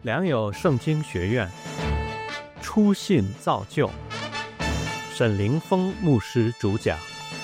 良友圣经学院初信造就，沈凌峰牧师主讲。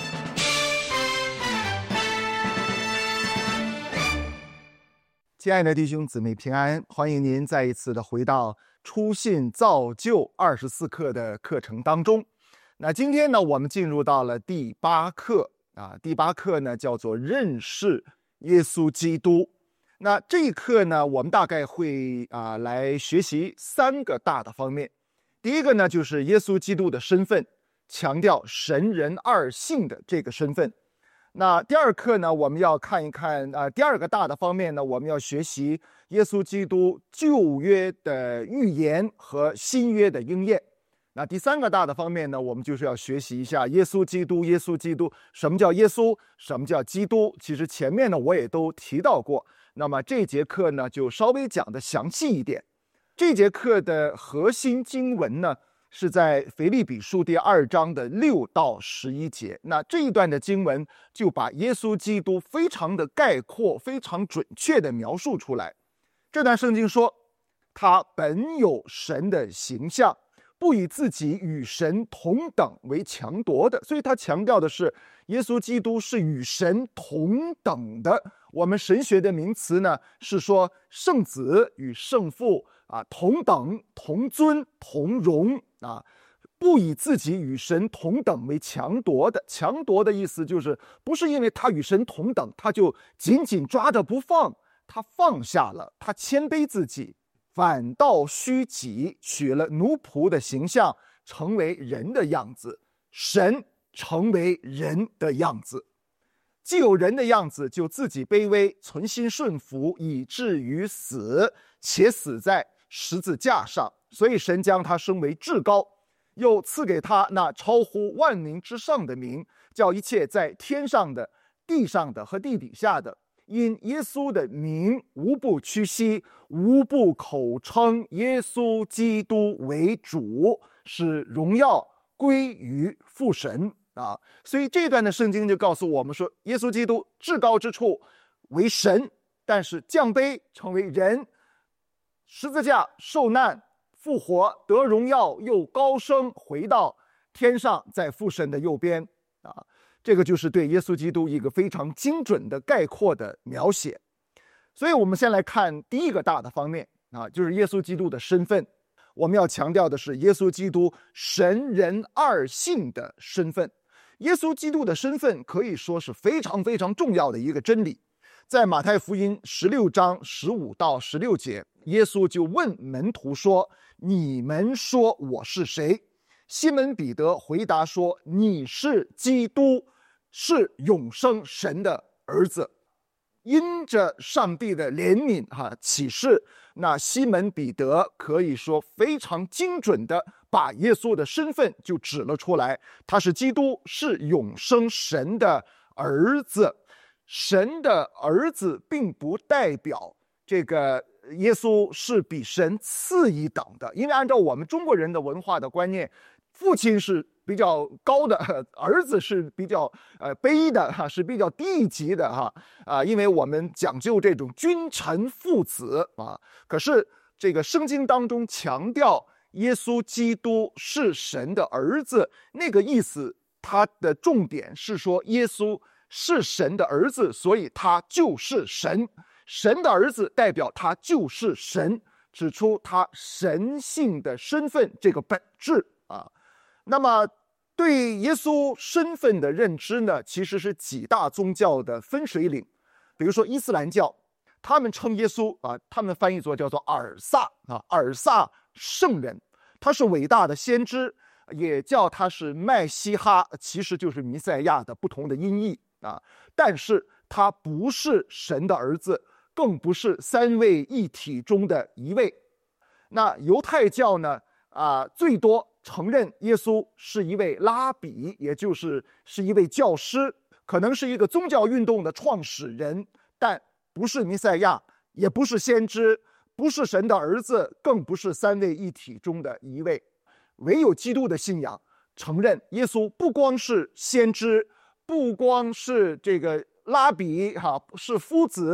亲爱的弟兄姊妹平安，欢迎您再一次的回到初信造就24课的课程当中。那今天呢，我们进入到了第8课第8课呢叫做认识耶稣基督。那这一课呢，我们大概会来学习3个大的方面。第一个呢，就是耶稣基督的身份，强调神人二性的这个身份。那第二课呢，我们要看一看第二个大的方面呢，我们要学习耶稣基督旧约的预言和新约的应验。那第3个大的方面呢，我们就是要学习一下耶稣基督，什么叫耶稣，什么叫基督。其实前面呢我也都提到过，那么这节课呢就稍微讲的详细一点。这节课的核心经文呢是在腓立比书第2章的6到11节。那这一段的经文就把耶稣基督非常的概括，非常准确的描述出来。这段圣经说，他本有神的形象，不以自己与神同等为强夺的。所以他强调的是耶稣基督是与神同等的。我们神学的名词呢是说圣子与圣父同等、同尊、同荣不以自己与神同等为强夺的。强夺的意思就是不是因为他与神同等他就紧紧抓着不放，他放下了，他谦卑自己，反倒虚己，取了奴仆的形象，成为人的样子。神成为人的样子，既有人的样子，就自己卑微，存心顺服，以至于死，且死在十字架上。所以神将他升为至高，又赐给他那超乎万名之上的名，叫一切在天上的、地上的和地底下的，因耶稣的名，无不屈膝，无不口称耶稣基督为主，使荣耀归于父神所以这段的圣经就告诉我们说，耶稣基督至高之处为神，但是降卑成为人，十字架受难复活得荣耀，又高升回到天上，在父神的右边这个就是对耶稣基督一个非常精准的概括的描写。所以我们先来看第一个大的方面就是耶稣基督的身份。我们要强调的是耶稣基督神人二性的身份。耶稣基督的身份可以说是非常非常重要的一个真理。在马太福音16章15到16节，耶稣就问门徒说，你们说我是谁？西门彼得回答说，你是基督，是永生神的儿子。因着上帝的怜悯启示，那西门彼得可以说非常精准的把耶稣的身份就指了出来，他是基督，是永生神的儿子。神的儿子并不代表这个耶稣是比神次一等的，因为按照我们中国人的文化的观念，父亲是比较高的，儿子是比较卑的是比较低级的因为我们讲究这种君臣父子可是这个圣经当中强调耶稣基督是神的儿子，那个意思他的重点是说耶稣是神的儿子，所以他就是神。神的儿子代表他就是神，指出他神性的身份这个本质那么对耶稣身份的认知呢，其实是几大宗教的分水岭。比如说伊斯兰教，他们称耶稣他们翻译作叫做尔萨尔萨圣人，他是伟大的先知，也叫他是麦西哈，其实就是弥赛亚的不同的音译但是他不是神的儿子，更不是三位一体中的一位。那犹太教呢最多承认耶稣是一位拉比，也就是一位教师，可能是一个宗教运动的创始人，但不是弥赛亚，也不是先知，不是神的儿子，更不是三位一体中的一位。唯有基督的信仰承认耶稣不光是先知，不光是这个拉比是夫子，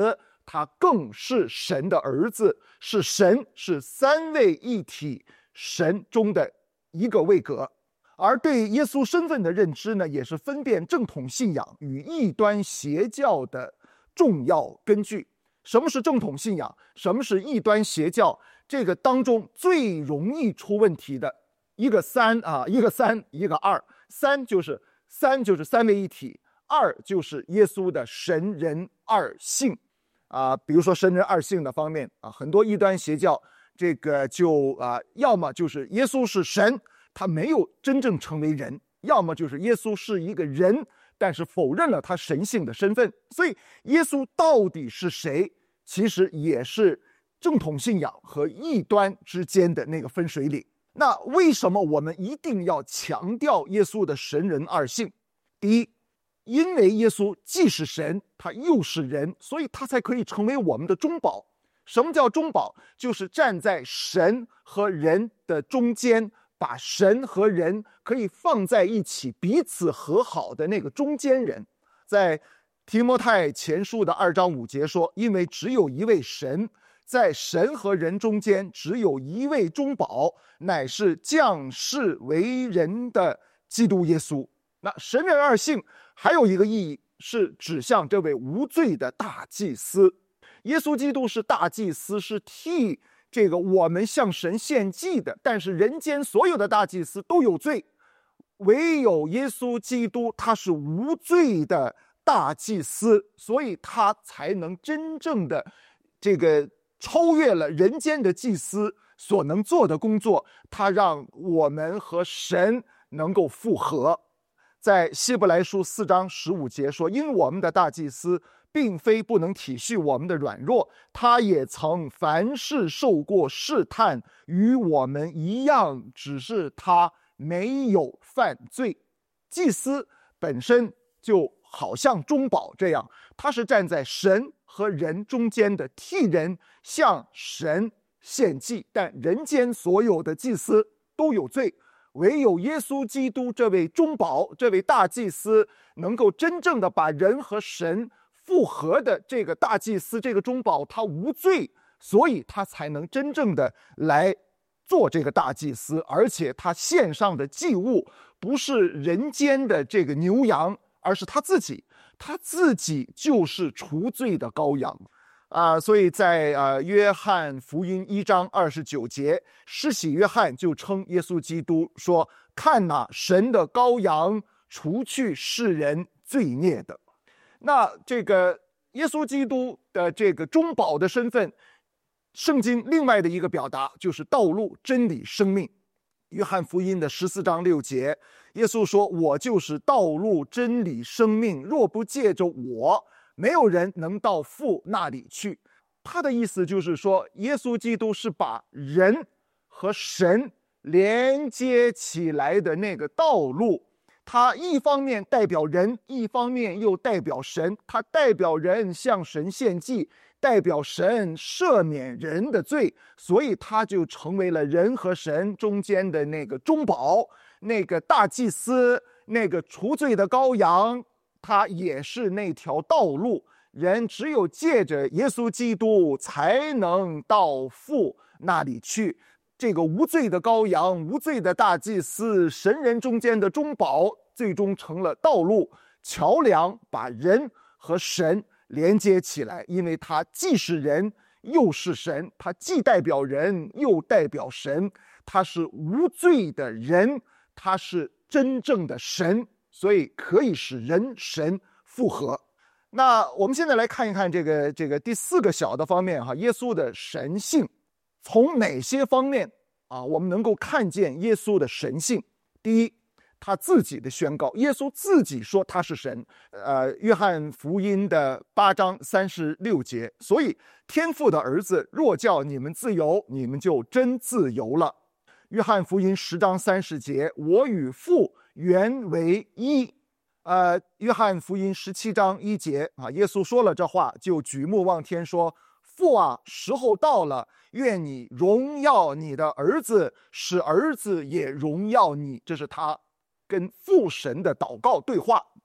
他更是神的儿子，是神，是三位一体神中的一个位格。而对耶稣身份的认知呢，也是分辨正统信仰与异端邪教的重要根据。什么是正统信仰？什么是异端邪教？这个当中最容易出问题的一个三，一个二。三就是三位一体，二就是耶稣的神人二性比如说神人二性的方面很多异端邪教这个就要么就是耶稣是神，他没有真正成为人，要么就是耶稣是一个人，但是否认了他神性的身份。所以耶稣到底是谁，其实也是正统信仰和异端之间的那个分水岭。那为什么我们一定要强调耶稣的神人二性？第一，因为耶稣既是神，他又是人，所以他才可以成为我们的中保。什么叫中保？就是站在神和人的中间，把神和人可以放在一起，彼此和好的那个中间人。在提摩太前书的2章5节说，因为只有一位神，在神和人中间只有一位中保，乃是降世为人的基督耶稣。那神人二性还有一个意义，是指向这位无罪的大祭司。耶稣基督是大祭司，是替这个我们向神献祭的，但是人间所有的大祭司都有罪，唯有耶稣基督他是无罪的大祭司，所以他才能真正的这个超越了人间的祭司所能做的工作，他让我们和神能够复合。在希伯来书4章15节说，因我们的大祭司并非不能体恤我们的软弱，他也曾凡事受过试探，与我们一样，只是他没有犯罪。祭司本身就好像中保这样，他是站在神和人中间的，替人向神献祭，但人间所有的祭司都有罪，唯有耶稣基督这位中保，这位大祭司，能够真正的把人和神复合的这个大祭司，这个中保他无罪，所以他才能真正的来做这个大祭司。而且他献上的祭物不是人间的这个牛羊，而是他自己，他自己就是除罪的羔羊所以在约翰福音1章29节，施洗约翰就称耶稣基督说，看哪，神的羔羊，除去世人罪孽的。那这个耶稣基督的这个中保的身份，圣经另外的一个表达就是道路、真理、生命。约翰福音的14章6节，耶稣说，我就是道路、真理、生命，若不借着我，没有人能到父那里去。他的意思就是说，耶稣基督是把人和神连接起来的那个道路。他一方面代表人，一方面又代表神。他代表人向神献祭，代表神赦免人的罪，所以他就成为了人和神中间的那个中保，那个大祭司，那个除罪的羔羊。他也是那条道路，人只有借着耶稣基督才能到父那里去。这个无罪的羔羊，无罪的大祭司，神人中间的中保，最终成了道路、桥梁，把人和神连接起来。因为他既是人又是神，他既代表人又代表神，他是无罪的人，他是真正的神，所以可以使人神复合。那我们现在来看一看这个第4个小的方面耶稣的神性。从哪些方面我们能够看见耶稣的神性？第一，他自己的宣告，耶稣自己说他是神。约翰福音的8章36节，所以天父的儿子若叫你们自由，你们就真自由了。约翰福音10章30节，我与父原为一。约翰福音17章1节耶稣说了这话，就举目望天说，父啊，时候到了，愿你荣耀你的儿子，使儿子也荣耀你。这是他跟父神的祷告对话。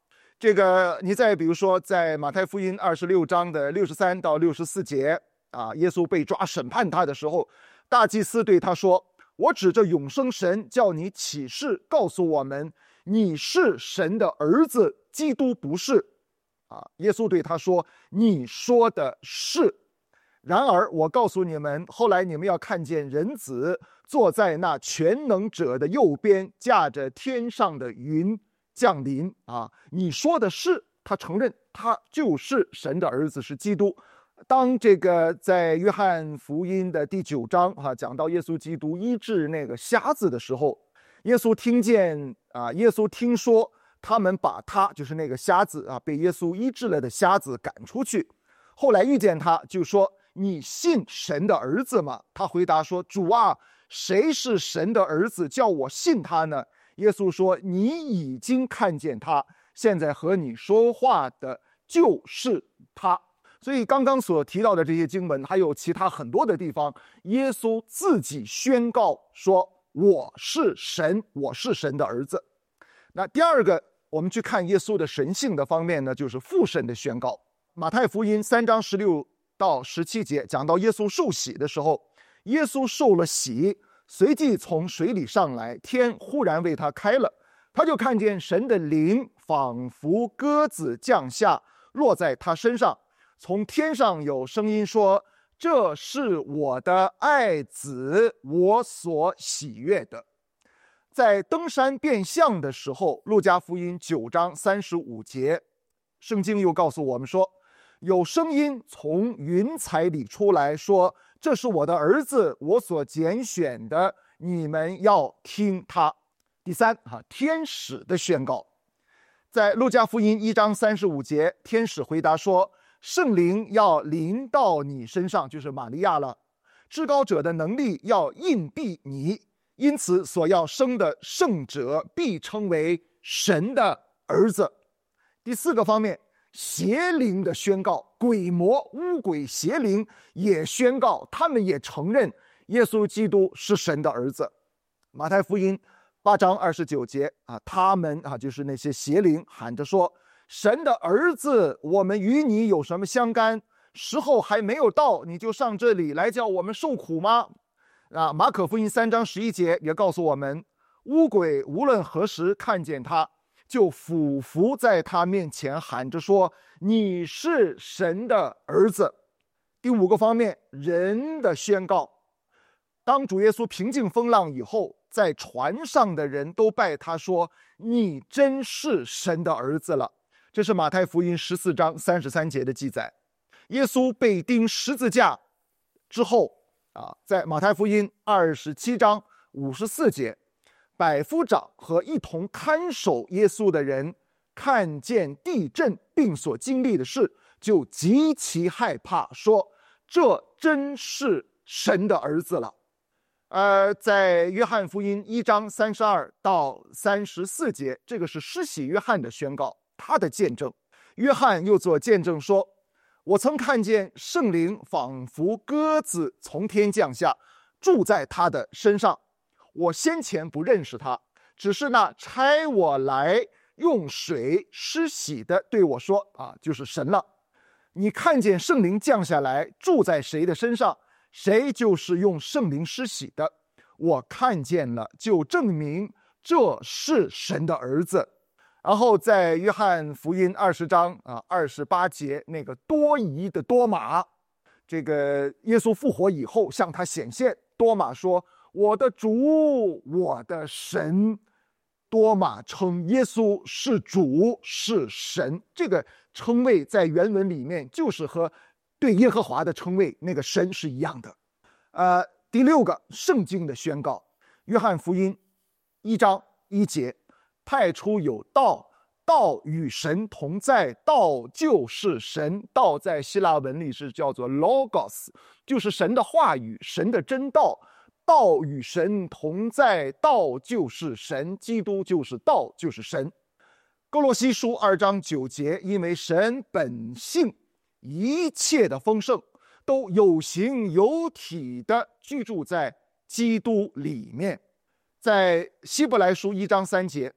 这个你再比如说，在马太福音26章的63到64节啊，耶稣被抓审判他的时候，大祭司对他说：“我指着永生神叫你起誓，告诉我们，你是神的儿子，基督不是。”啊，耶稣对他说：“你说的是。然而我告诉你们，后来你们要看见人子坐在那全能者的右边，驾着天上的云降临。”啊，你说的是，他承认他就是神的儿子，是基督。当这个在约翰福音的第9章啊，讲到耶稣基督医治那个瞎子的时候，耶稣听说他们把他，就是那个瞎子啊，被耶稣医治了的瞎子赶出去。后来遇见他，就说：“你信神的儿子吗？”他回答说：“主啊，谁是神的儿子，叫我信他呢？”耶稣说：“你已经看见他，现在和你说话的就是他。”所以刚刚所提到的这些经文，还有其他很多的地方，耶稣自己宣告说：“我是神，我是神的儿子。”那第二个，我们去看耶稣的神性的方面呢，就是父神的宣告。马太福音3章16到17节讲到耶稣受洗的时候，耶稣受了洗，随即从水里上来，天忽然为他开了，他就看见神的灵仿佛鸽子降下，落在他身上。从天上有声音说：“这是我的爱子，我所喜悦的。”在登山变相的时候，路加福音9章35节，圣经又告诉我们说，有声音从云彩里出来说：“这是我的儿子，我所拣选的，你们要听他。”第三，天使的宣告，在路加福音1章35节，天使回答说：“圣灵要临到你身上，就是玛利亚了，至高者的能力要荫庇你，因此所要生的圣者必称为神的儿子。”第四个方面，邪灵的宣告，鬼魔、污鬼、邪灵也宣告，他们也承认耶稣基督是神的儿子。马太福音8章29节啊，他们啊，就是那些邪灵喊着说：“神的儿子，我们与你有什么相干？时候还没有到，你就上这里来叫我们受苦吗？”啊，马可福音3章11节也告诉我们，污鬼无论何时看见他，就俯伏在他面前喊着说：“你是神的儿子。”第五个方面，人的宣告，当主耶稣平静风浪以后，在船上的人都拜他说：“你真是神的儿子了。”这是马太福音14章33节的记载。耶稣被钉十字架之后啊，在马太福音27章54节，百夫长和一同看守耶稣的人看见地震并所经历的事，就极其害怕，说：“这真是神的儿子了。”在约翰福音1章32到34节，这个是施洗约翰的宣告，他的见证。约翰又做见证说：“我曾看见圣灵仿佛鸽子从天降下，住在他的身上。我先前不认识他，只是那差我来用水施洗的对我说：啊，就是神了。你看见圣灵降下来，住在谁的身上，谁就是用圣灵施洗的。我看见了，就证明这是神的儿子。”然后在约翰福音20章28节，那个多疑的多马，这个耶稣复活以后向他显现，多马说：“我的主，我的神。”多马称耶稣是主，是神。这个称谓在原文里面就是和对耶和华的称谓那个神是一样的。第六个，圣经的宣告，约翰福音1章1节，太初有道，道与神同在，道就是神。道在希腊文里是叫做 logos， 就是神的话语，神的真道。道与神同在，道就是神，基督就是道，就是神。哥罗西书2章9节，因为神本性一切的丰盛都有形有体的居住在基督里面。在希伯来书1章3节，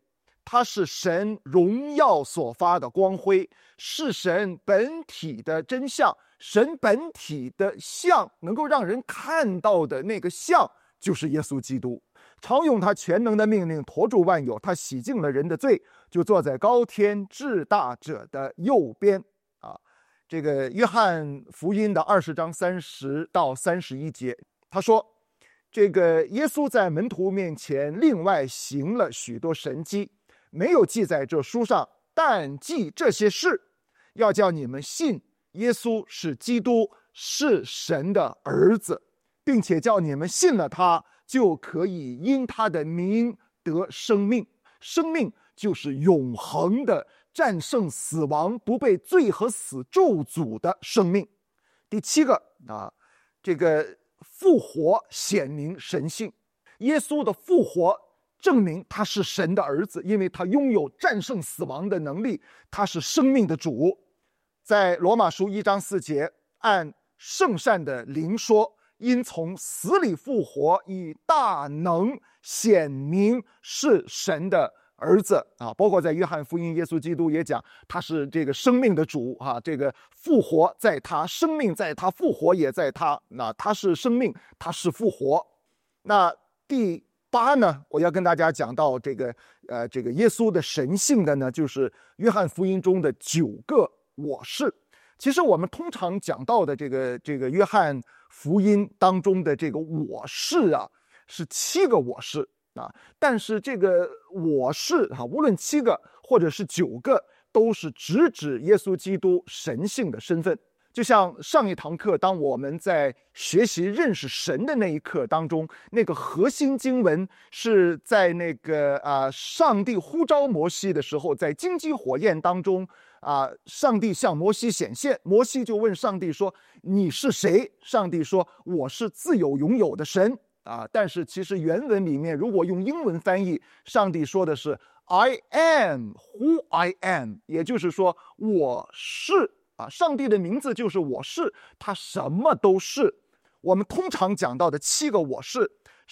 它是神荣耀所发的光辉，是神本体的真相。神本体的像，能够让人看到的那个像，就是耶稣基督。常用他全能的命令驮住万有，他洗净了人的罪，就坐在高天至大者的右边。这个约翰福音的20章30到31节，他说，这个耶稣在门徒面前另外行了许多神迹，没有记在这书上，但记这些事，要叫你们信耶稣是基督，是神的儿子，并且叫你们信了他，就可以因他的名得生命。生命就是永恒的战胜死亡，不被罪和死咒诅的生命。第7个这个复活显明神性。耶稣的复活证明他是神的儿子，因为他拥有战胜死亡的能力，他是生命的主。在罗马书1章4节，按圣善的灵说，因从死里复活，以大能显明是神的儿子包括在约翰福音，耶稣基督也讲他是这个生命的主这个复活在他，生命在他，复活也在他。那他是生命，他是复活。那第8呢，我要跟大家讲到这个耶稣的神性的呢，就是约翰福音中的9个我是。其实我们通常讲到的这个约翰福音当中的这个我是是7个我是但是这个我是无论7个或者是9个，都是直指耶稣基督神性的身份。就像上一堂课，当我们在学习认识神的那一课当中，那个核心经文是在那个上帝呼召摩西的时候，在荆棘火焰当中上帝向摩西显现，摩西就问上帝说，你是谁？上帝说，我是自有永有的神但是其实原文里面如果用英文翻译，上帝说的是 I am who I am， 也就是说我是上帝的名字就是我是，他什么都是。我们通常讲到的7个我是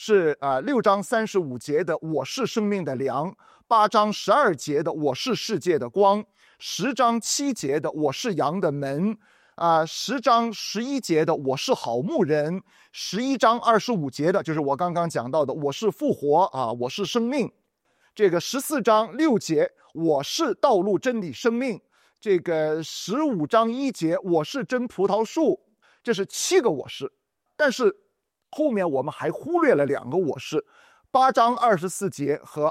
6章35节的我是生命的粮，8章12节的我是世界的光，10章7节的我是羊的门10章11节的我是好牧人，11章25节的就是我刚刚讲到的我是复活我是生命。这个14章6节我是道路真理生命，这个15章1节我是真葡萄树。这是7个我是。但是后面我们还忽略了2个我是，8章24节和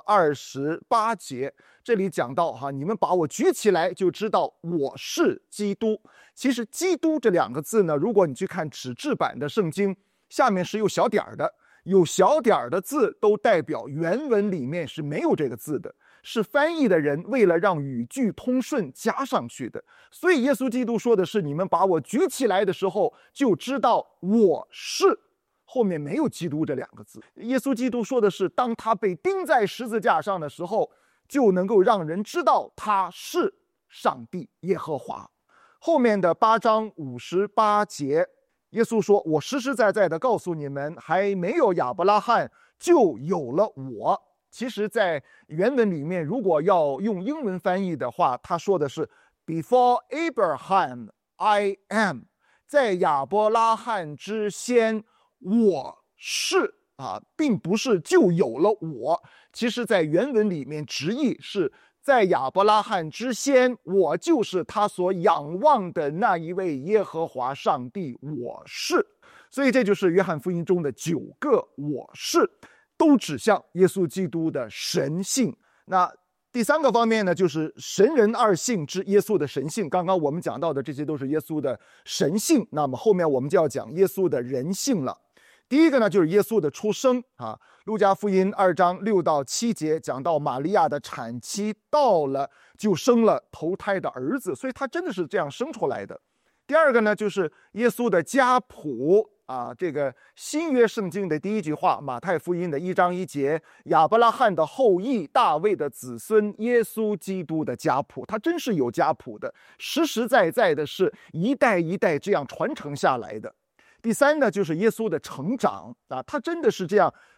28节，这里讲到你们把我举起来就知道我是基督。其实基督这2个字呢，如果你去看纸质版的圣经，下面是有小点的，有小点的字都代表原文里面是没有这个字的，是翻译的人为了让语句通顺加上去的。所以耶稣基督说的是，你们把我举起来的时候就知道我是，后面没有基督这2个字。耶稣基督说的是，当他被钉在十字架上的时候，就能够让人知道他是上帝耶和华。后面的8章58节，耶稣说，我实实在在的告诉你们，还没有亚伯拉罕就有了我。其实在原文里面，如果要用英文翻译的话，他说的是 Before Abraham I am， 在亚伯拉罕之先我是并不是就有了我。其实在原文里面直译是，在亚伯拉罕之先，我就是他所仰望的那一位耶和华上帝，我是。所以这就是约翰福音中的9个我是，都指向耶稣基督的神性。那第3个方面呢，就是神人二性之耶稣的神性。刚刚我们讲到的这些都是耶稣的神性，那么后面我们就要讲耶稣的人性了。第一个呢，就是耶稣的出生路加福音2章6到7节讲到玛利亚的产期到了，就生了头胎的儿子，所以他真的是这样生出来的。第二个呢，就是耶稣的家谱这个新约圣经的第1句话，马太福音的1章1节，亚伯拉罕的后裔，大卫的子孙，耶稣基督的家谱。他真是有家谱的，实实在在的是一代一代这样传承下来的。第3呢，就是耶稣的成长他真的是这样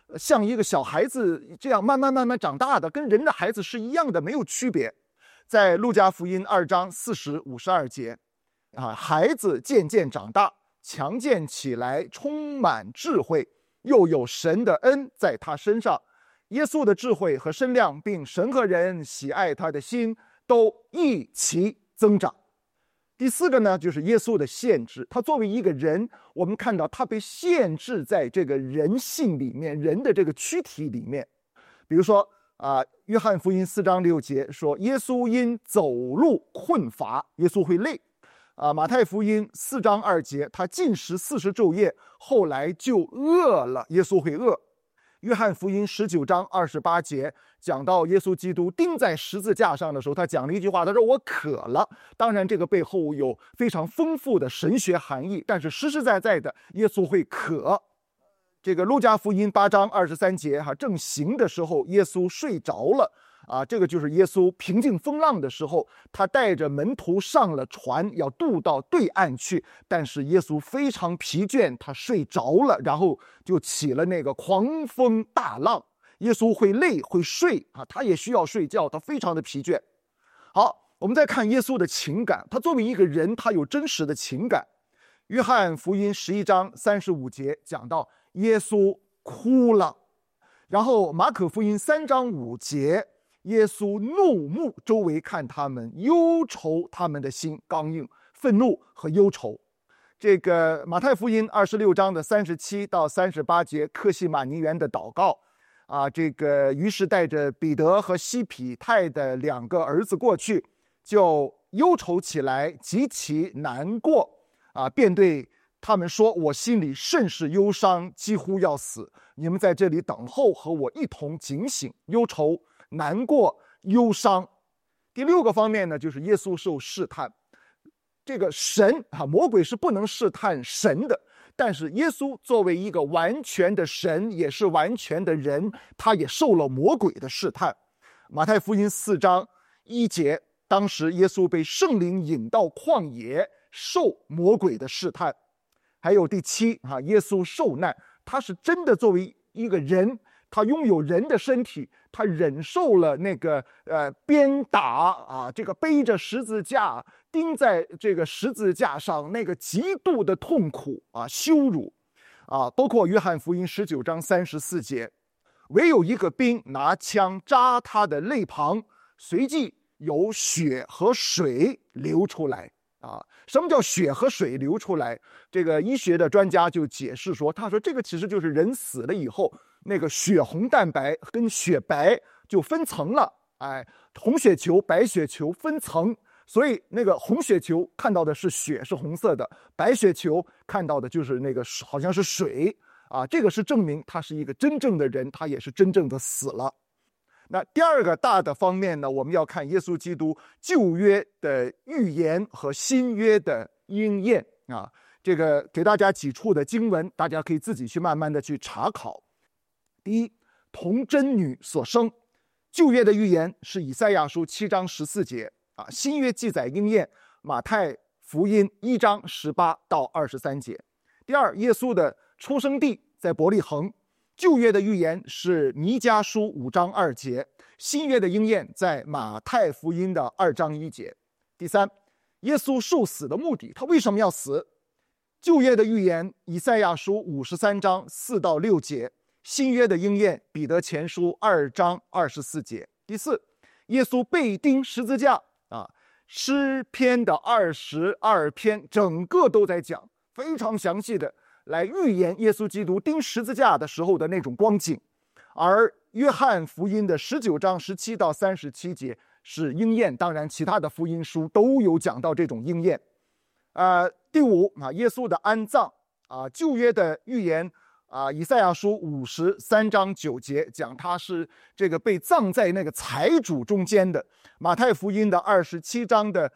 像一个小孩子这样慢慢长大的，跟人的孩子是一样的，没有区别。在路加福音2章40、52节孩子渐渐长大，强健起来，充满智慧，又有神的恩在他身上。耶稣的智慧和身量，并神和人喜爱他的心都一起增长。第四个呢，就是耶稣的限制。他作为一个人，我们看到他被限制在这个人性里面，人的这个躯体里面。比如说约翰福音4章6节说，耶稣因走路困乏，耶稣会累。马太福音4章2节，他禁食40昼夜，后来就饿了，耶稣会饿。约翰福音19章28节讲到耶稣基督钉在十字架上的时候，他讲了一句话，他说我渴了。当然这个背后有非常丰富的神学含义，但是实实在在的耶稣会渴。这个路加福音8章23节正行的时候耶稣睡着了这个就是耶稣平静风浪的时候，他带着门徒上了船，要渡到对岸去，但是耶稣非常疲倦，他睡着了，然后就起了那个狂风大浪。耶稣会累会睡他也需要睡觉，他非常的疲倦。好，我们再看耶稣的情感，他作为一个人，他有真实的情感。约翰福音11章35节讲到耶稣哭了，然后马可福音3章5节，耶稣怒目周围看他们，忧愁他们的心刚硬，愤怒和忧愁。这个马太福音26章的37到38节，客西马尼园的祷告这个于是带着彼得和西庇太的2个儿子过去，就忧愁起来，极其难过便对他们说，我心里甚是忧伤，几乎要死，你们在这里等候，和我一同警醒。忧愁、难过、忧伤。第6个方面呢，就是耶稣受试探。这个神魔鬼是不能试探神的，但是耶稣作为一个完全的神，也是完全的人，他也受了魔鬼的试探。马太福音4章1节，当时耶稣被圣灵引到旷野，受魔鬼的试探。还有第7耶稣受难，他是真的作为一个人，他拥有人的身体，他忍受了那个鞭打这个背着十字架钉在这个十字架上那个极度的痛苦羞辱包括约翰福音19章34节，唯有一个兵拿枪扎他的肋旁，随即有血和水流出来什么叫血和水流出来？这个医学的专家就解释说，他说这个其实就是人死了以后，那个血红蛋白跟血白就分层了，红血球、白血球分层，所以那个红血球看到的是血，是红色的，白血球看到的就是那个好像是水这个是证明他是一个真正的人，他也是真正的死了。那第2个大的方面呢，我们要看耶稣基督旧约的预言和新约的应验这个给大家几处的经文，大家可以自己去慢慢的去查考。第一，童贞女所生，旧约的预言是以赛亚书7章14节新约记载应验马太福音1章18到23节。第二，耶稣的出生地在伯利恒，旧约的预言是弥迦书5章2节，新约的应验在马太福音的2章1节。第三，耶稣受死的目的，他为什么要死？旧约的预言以赛亚书53章4到6节，新约的应验彼得前书2章24节。第四，耶稣被钉十字架诗篇的22篇整个都在讲，非常详细的来预言耶稣基督钉十字架的时候的那种光景。而约翰福音的19章17到37节是应验，当然其他的福音书都有讲到这种应验。第五耶稣的安葬旧约的预言以赛亚书53章9节讲他是这个被葬在那个财主中间的。马太福音的27章的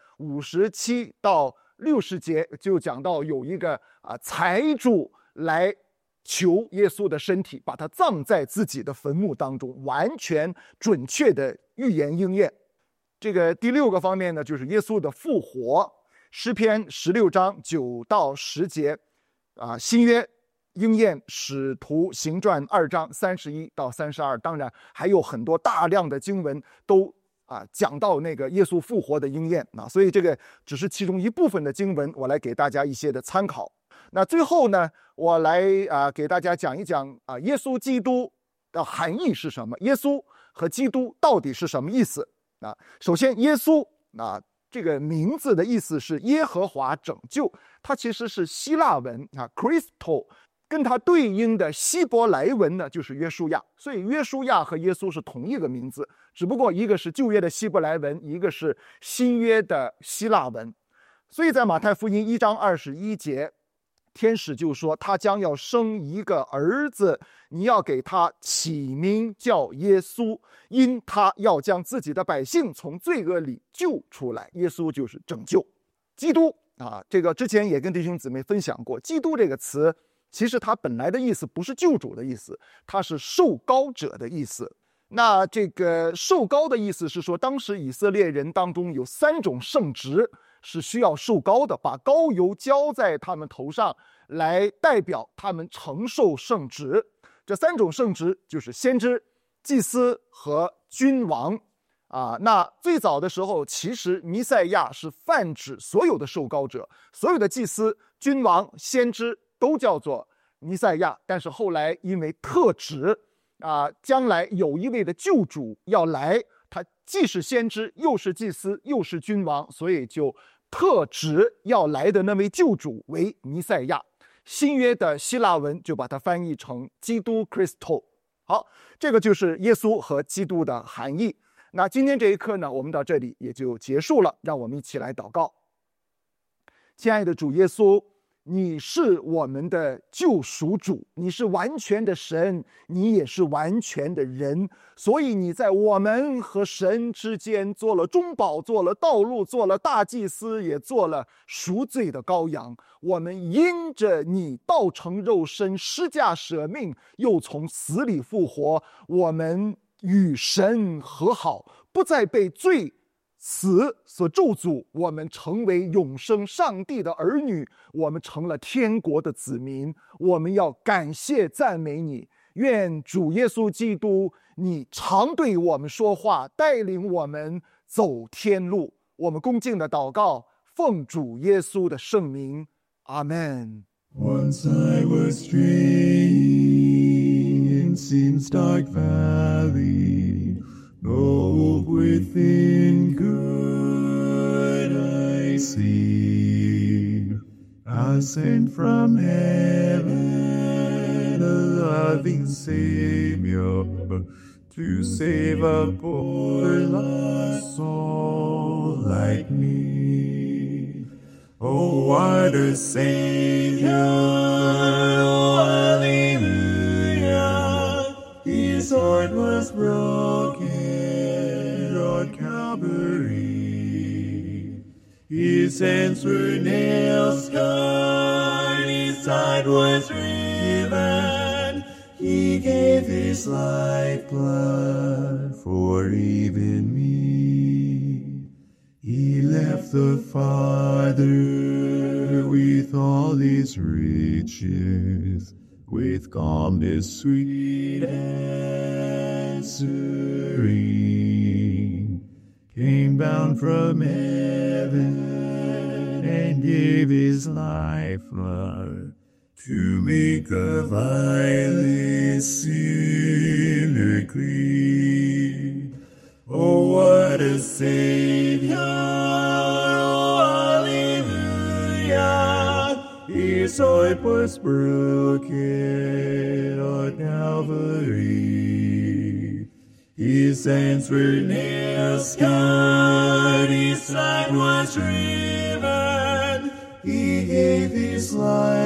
57到60节就讲到有一个财主来求耶稣的身体，把他葬在自己的坟墓当中，完全准确的预言应验。这个第6个方面呢，就是耶稣的复活。诗篇16章9到10节新约应验使徒行传2章31到32，当然还有很多大量的经文都讲到那个耶稣复活的应验所以这个只是其中一部分的经文，我来给大家一些的参考。那最后呢，我来给大家讲一讲耶稣基督的含义是什么，耶稣和基督到底是什么意思首先耶稣这个名字的意思是耶和华拯救，它其实是希腊文Christo， 跟它对应的希伯来文呢就是约书亚，所以约书亚和耶稣是同一个名字，只不过一个是旧约的希伯来文，一个是新约的希腊文。所以在马太福音1章21节，天使就说他将要生一个儿子，你要给他起名叫耶稣，因他要将自己的百姓从罪恶里救出来。耶稣就是拯救。基督这个之前也跟弟兄姊妹分享过，基督这个词其实它本来的意思不是救主的意思，它是受膏者的意思。那这个受膏的意思是说，当时以色列人当中有3种圣职是需要受膏的，把膏油浇在他们头上，来代表他们承受圣职。这3种圣职就是先知、祭司和君王那最早的时候，其实弥赛亚是泛指所有的受膏者，所有的祭司、君王、先知都叫做弥赛亚。但是后来因为特指将来有一位的救主要来，他既是先知，又是祭司，又是君王，所以就特指要来的那位救主为弥赛亚。新约的希腊文就把它翻译成基督 Christo。 好，这个就是耶稣和基督的含义。那今天这一课呢，我们到这里也就结束了，让我们一起来祷告。亲爱的主耶稣，你是我们的救赎主，你是完全的神，你也是完全的人，所以你在我们和神之间做了中保，做了道路，做了大祭司，也做了赎罪的羔羊。我们因着你道成肉身，施价舍命，又从死里复活，我们与神和好，不再被罪死所咒诅，我们成为永生上帝的儿女，我们成了天国的子民。我们要感谢赞美你，愿主耶稣基督你常对我们说话，带领我们走天路。我们恭敬的祷告，奉主耶稣的圣名，阿们。 Once I was straying in sin's dark valley, no hope within could I see. I sent from heaven a loving Savior to save a poor lost soul like me. Oh, what a Savior, oh, hallelujah. His heart was broken on Calvary. His hands were nail-scarred, his side was riven. He gave his lifeblood for even me. He left the Father with all his riches, with calmness sweet and serene, came bound from heaven and gave his lifeblood to make a vilest sinner clean. Oh, what a Savior, oh, hallelujah. His heart was broken on Calvary. His hands were nail-scarred, his side was riven. He gave his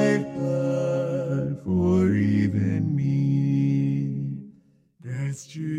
lifeblood for even me. That's true.